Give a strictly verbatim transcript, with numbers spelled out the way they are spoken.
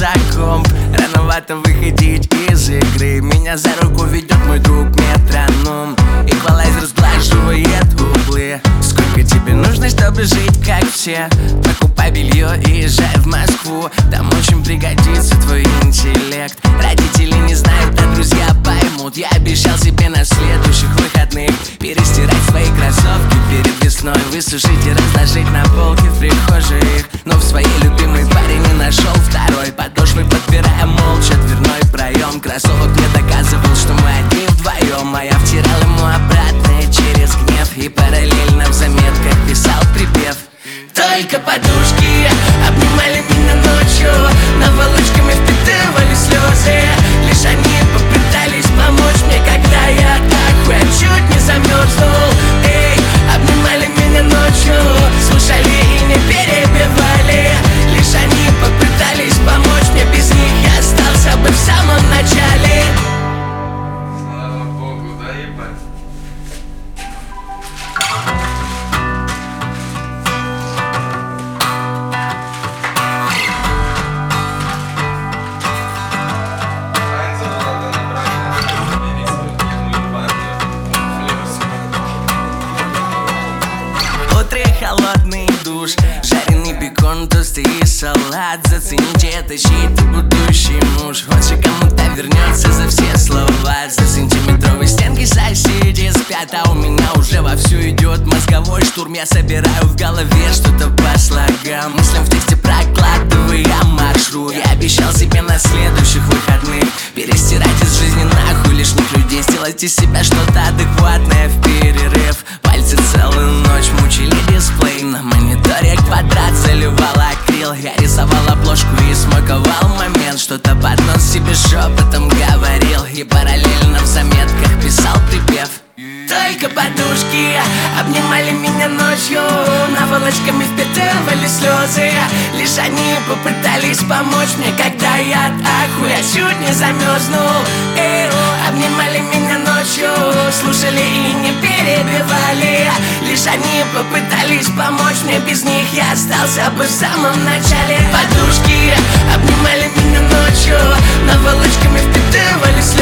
за комп. Рановато выходить из игры. Меня за руку ведет мой друг метроном. Эквалайзер сглаживает углы. Сколько тебе нужно, чтобы жить как все? Покупай белье и езжай в Москву. Там очень пригодится твой интеллект. Родители не знают, а друзья поймут. Я обещал себе на следующих выходных перестирать свои кроссовки перед весной, высушить и разложить на полке в прихожей. Но в своей любимой паре не нашел второй. Подошвой подпирая молча дверной проем. Кроссовок мне доказывал, что мы одни вдвоем. А я втирал ему обратно через гнев. И параллельно в заметках писал припев. Только подушки обнимали меня ночью, наволочками впитывали слезы. Лишь они попытались помочь мне, когда я так хоть чуть не замерзнул. Эй, обнимали меня ночью, слушали и не перебивали. Лишь они попытались помочь мне, без них я остался бы в самом начале. Слава Богу, да, ебать. Холодный душ, жареный бекон, тосты и салат. Зацените это, чей ты будущий муж. Вот же кому-то вернется за все слова. За сантиметровой стенкой соседи спят, а у меня уже вовсю идет мозговой штурм. Я собираю в голове что-то по слогам, мыслям в тексте прокладывая маршрут. Я обещал себе на следующих выходных перестирать из жизни нахуй лишних людей, сделать из себя что-то адекватное в перерыв. Пальцы целую ночь мучили дисплей, на мониторе квадрат заливал акрил. Я рисовал обложку и смаковал момент, что-то под нос себе шепотом говорил. И параллельно в заметках писал припев. Только подушки обнимали меня ночью, наволочками впитывали слезы. Лишь они попытались помочь мне, когда я так хуя чуть не замерзнул. Эй, обнимали меня ночью, слушали и не перебивали. Лишь они попытались помочь мне, без них я остался бы в самом начале. Подушки обнимали меня ночью, наволочками впитывали слезы.